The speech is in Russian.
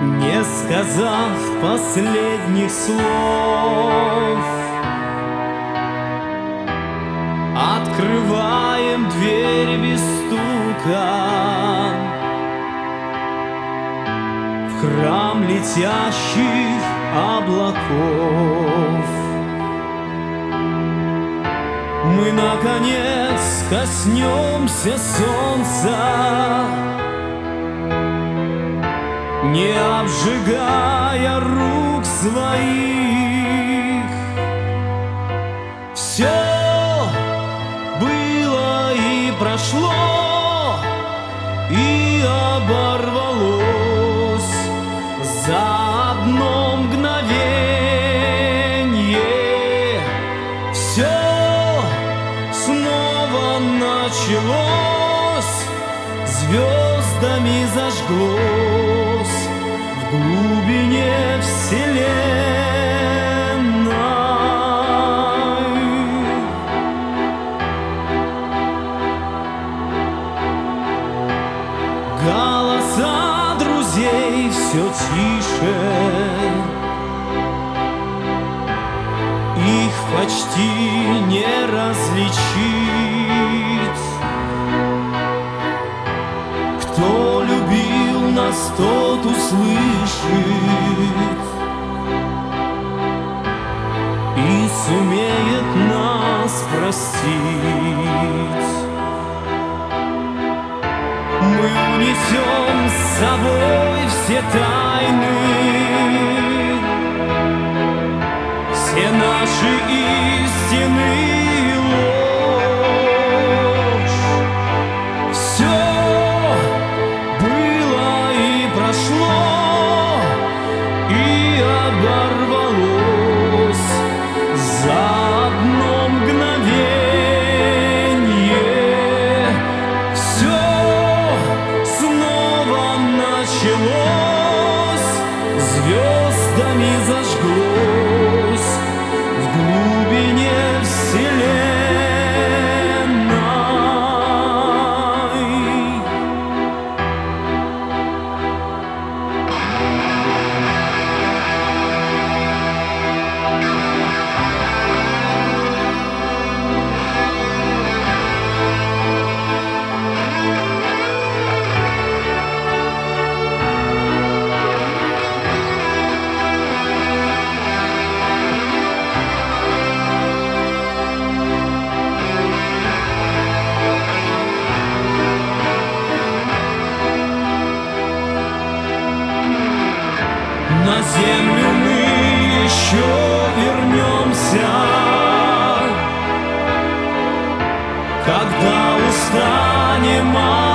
Не сказав последних слов, открываем дверь без стука в храм летящих облаков. Мы, наконец, коснемся солнца, не обжигая рук своих. Все было и прошло, и оборвалось за одно мгновенье. Все снова началось, звездами зажглось в глубине вселенной. Голоса друзей все тише, их почти не различить. Кто любил нас, тот услышит и сумеет нас простить. Мы унесем с собой все тайны, все наши истины и ложь. Все было и прошло, и оборвалось за одно мгновенье. Все снова началось, звездами зажглось в глубине вселенной. На землю мы еще вернемся, когда устанем